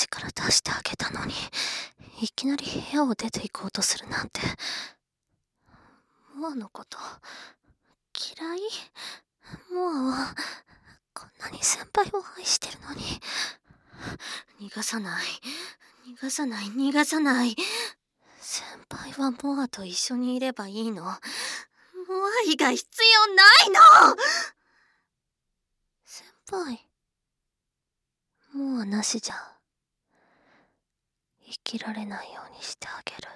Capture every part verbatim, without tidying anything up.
から出してあげたのに、いきなり部屋を出て行こうとするなんて。モアのこと嫌い？モアはこんなに先輩を愛してるのに。逃がさない逃がさない逃がさない。先輩はモアと一緒にいればいいの。モア以外必要ないの。先輩、モアなしじゃ生きられないようにしてあげる。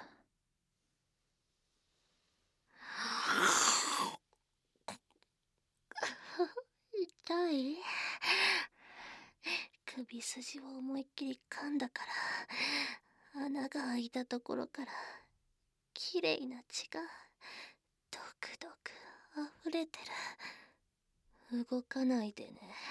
痛い？首筋を思いっきり噛んだから、穴が開いたところからきれいな血がドクドク溢れてる。動かないでね。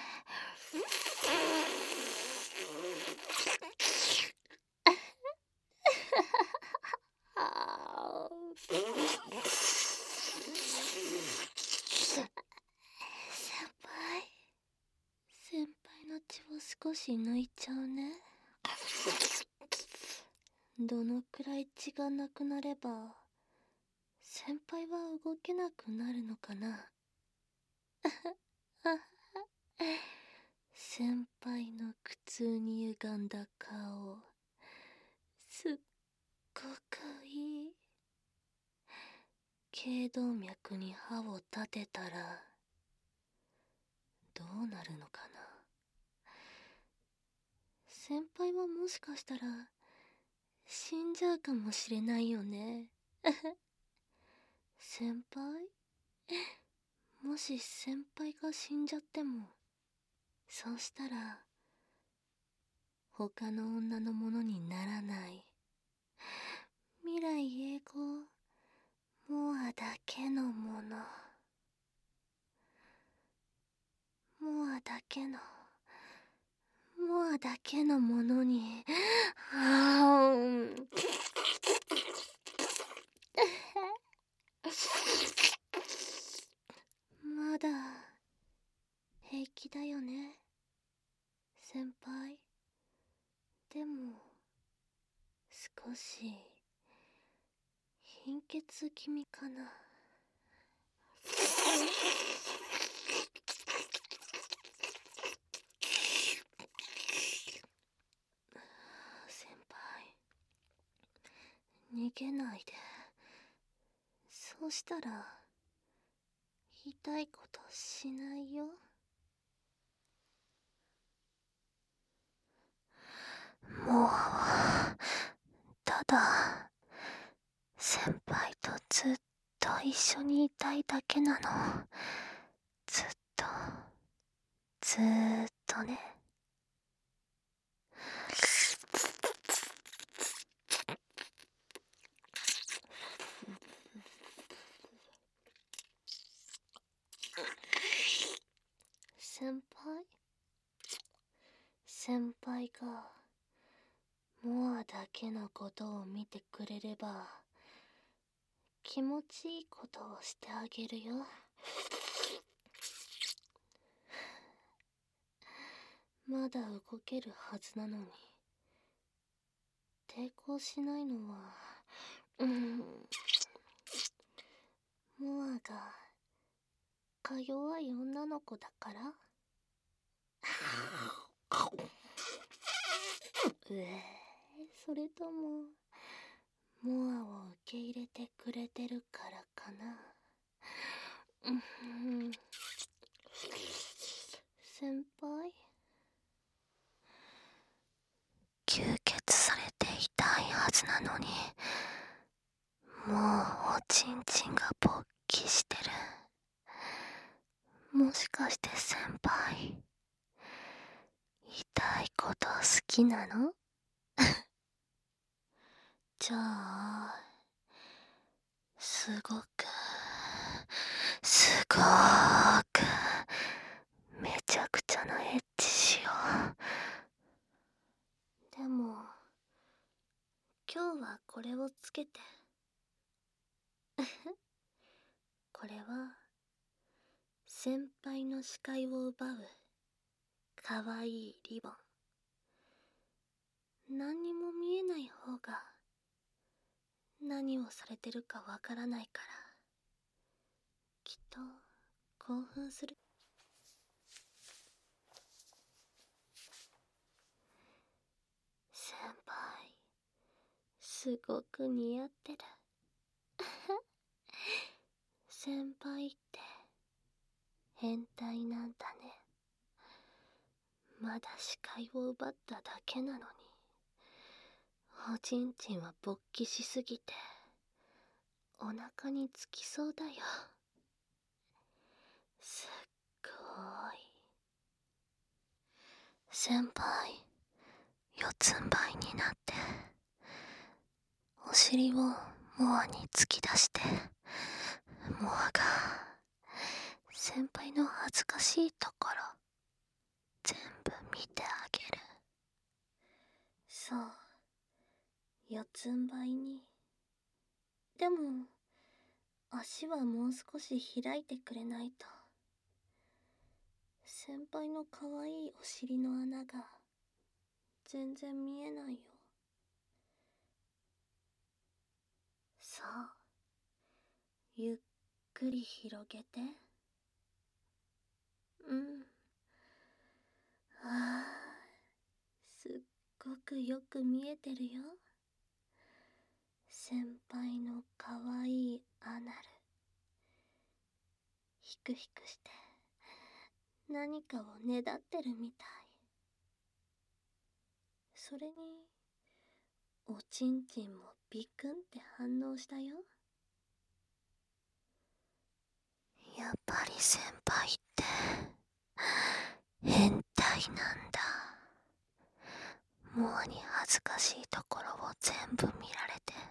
先輩先輩の血を少し抜いちゃうね。どのくらい血がなくなれば先輩は動けなくなるのかな。先輩の苦痛に歪んだ顔、すっごくいい。頸動脈に刃を立てたらどうなるのかな。先輩はもしかしたら死んじゃうかもしれないよね。先輩？もし先輩が死んじゃっても、そうしたら他の女のものにならない。未来永劫モアだけのもの。モアだけのモアだけのものに。あーまだ平気だよね先輩。でも少し貧血気味かな。先輩、逃げないで。そうしたら痛いことしないよ。モアはただ先輩とずっと一緒にいたいだけなの。ずっとずーっとね。先輩先輩がモアだけのことを見てくれれば気持ちいいことをしてあげるよ。まだ動けるはずなのに抵抗しないのは、うん、モアがか弱い女の子だから。うえそれともモアを受け入れてくれてるからかな。うん、先輩、吸血されて痛いはずなのにもうおちんちんが勃起してる。もしかして先輩痛いこと好きなの？じゃあすごくすごーくめちゃくちゃなエッチしよう。でも今日はこれをつけて。これは先輩の視界を奪うかわいいリボン。 何にも見えない方が何をされてるかわからないから、きっと興奮する。先輩、すごく似合ってる。先輩って変態なんだね。まだ視界を奪っただけなのに、おちんちんは勃起しすぎてお腹につきそうだよ。すっごーい。先輩、四つん這いになってお尻をモアに突き出して、モアが先輩の恥ずかしいところ全部見てあげる。そう、四つん這いに。でも足はもう少し開いてくれないと先輩のかわいいお尻の穴が全然見えないよ。そう、ゆっくり広げて。うん。ああ、すっごくよく見えてるよ。先輩のかわいいアナル。ヒクヒクして何かをねだってるみたい。それにおちんちんもビクンって反応したよ。やっぱり先輩って変態なんだ。モアに恥ずかしいところを全部見られて、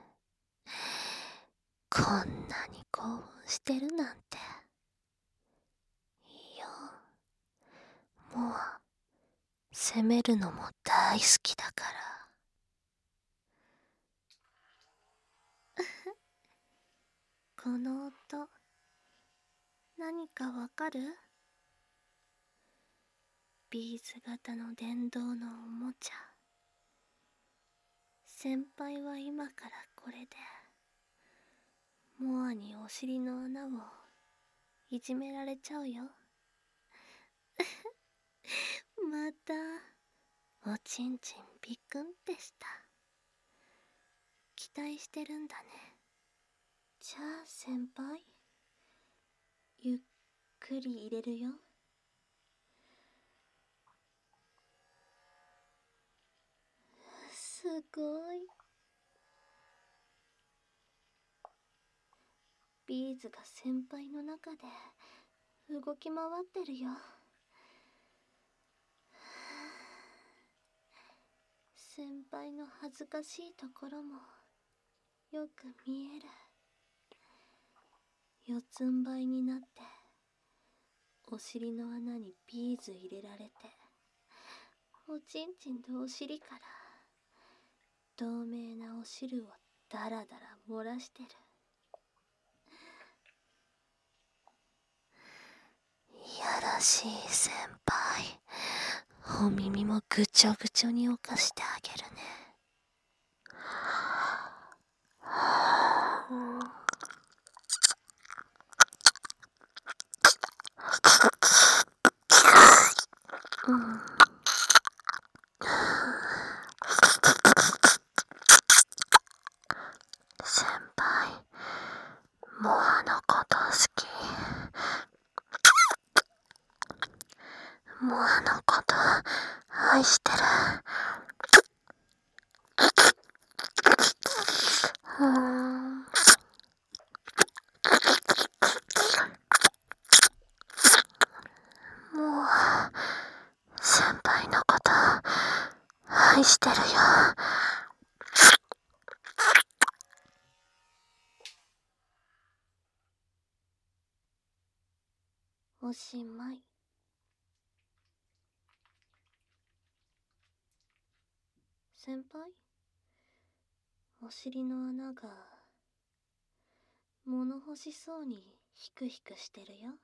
こんなに興奮してるなんて。いいよ、モア責めるのも大好きだから。この音何かわかる？ビーズ型の電動のおもちゃ。先輩は今からこれでモアにお尻の穴をいじめられちゃうよ。またおちんちんビクンってした。期待してるんだね。じゃあ先輩、ゆっくり入れるよ。すごい。ビーズが先輩の中で動き回ってるよ。先輩の恥ずかしいところもよく見える。四つん這いになってお尻の穴にビーズ入れられて、おちんちんとお尻から透明なお汁をダラダラ漏らしてる。いやらしい先輩、お耳もぐちょぐちょに犯してあげるね。うん、先輩、モアのこと好き。モアのこと愛してる。うーん、もう先輩のこと愛してるよ。おしまい。先輩、お尻の穴が物欲しそうにヒクヒクしてるよ。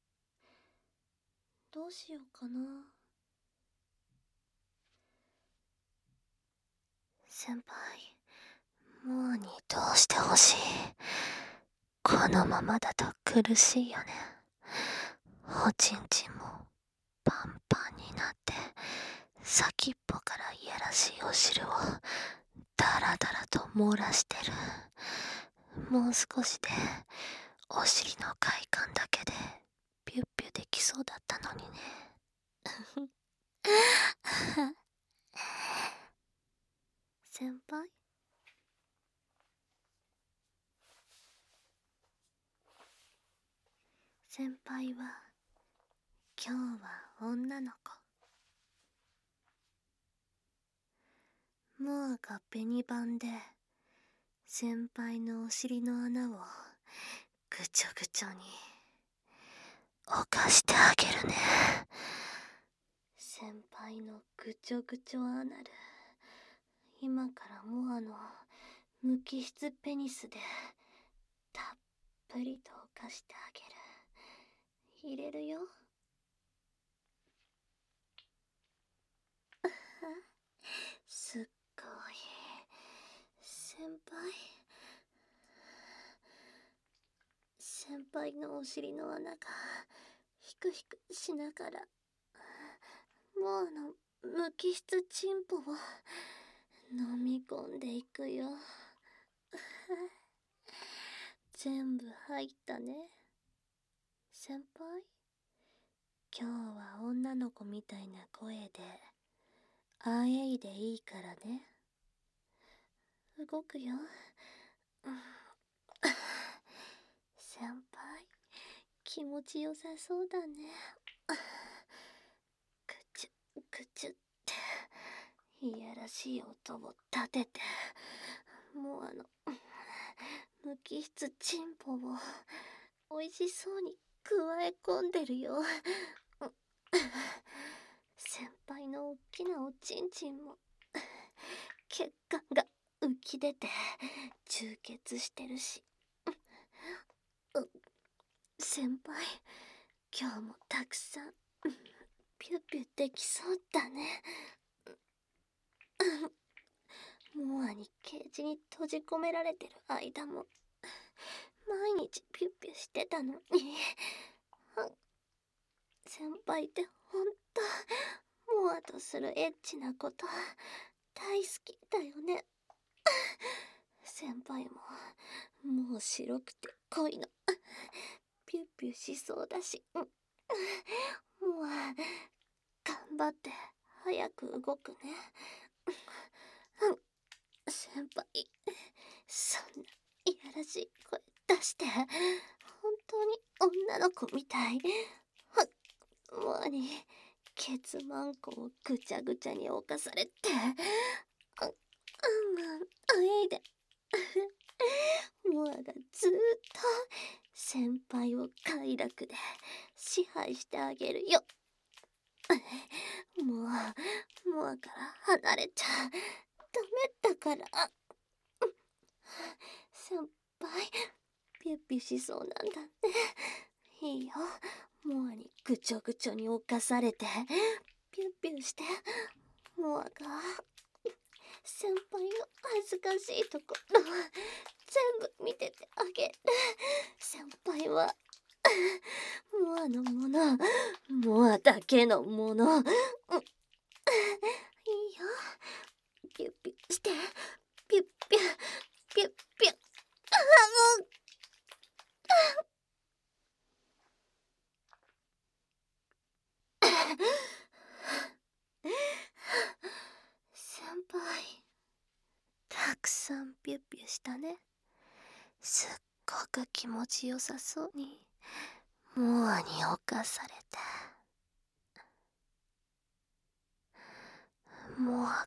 どうしようかな。 先輩、モアにどうしてほしい？このままだと苦しいよね。おちんちんもパンパンになって先っぽからいやらしいお汁をダラダラと漏らしてる。もう少しでお尻の快感だけでピュッピュできそうだったのにね。先輩、先輩は今日は女の子。モアが紅番で先輩のお尻の穴をぐちょぐちょに犯してあげるね。先輩のぐちょぐちょアナル、今からモアの無機質ペニスでたっぷりと犯してあげる。入れるよ。すっごい。先輩先輩のお尻の穴がヒクヒクしながらモアの無機質チンポを飲み込んでいくよ。全部入ったね。先輩、今日は女の子みたいな声であえいでいいからね。動くよ。先輩、気持ちよさそうだね。くちゅくちゅっていやらしい音を立てて、もうあの無機質チンポをおいしそうにくわえ込んでるよ。先輩のおっきなおちんちんも血管が浮き出て充血してるし、先輩、今日もたくさんピュピュできそうだね。モアにケージに閉じ込められてる間も毎日ピュピュしてたのに。先輩ってほんとモアとするエッチなこと大好きだよね。先輩ももう白くて濃いのピュピュしそうだし、もう頑張って早く動くね。先輩、そんないやらしい声出して本当に女の子みたい。モアにケツマンコをぐちゃぐちゃに侵されてあえいでモアがずーっと先輩を快楽で支配してあげるよ。もうモアから離れちゃダメだから。先輩、ピュッピュしそうなんだね。いいよ、モアにぐちょぐちょに侵されてピュッピュして、モアが先輩の恥ずかしいところ全部見ててあげる。先輩はモアのもの、モアだけのもの。いいよ、ピュッピュしてピュッピュピュッピュ。先輩、たくさんピュッピュしたね。すっごく気持ちよさそうにモアに侵されて、モアが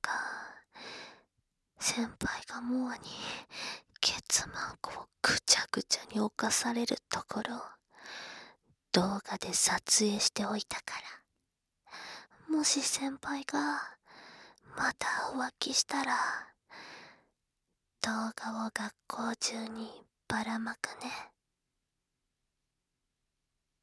先輩がモアにケツマンコをぐちゃぐちゃに侵されるところを動画で撮影しておいたから、もし先輩がまた浮気したら動画を学校中にばらまくね。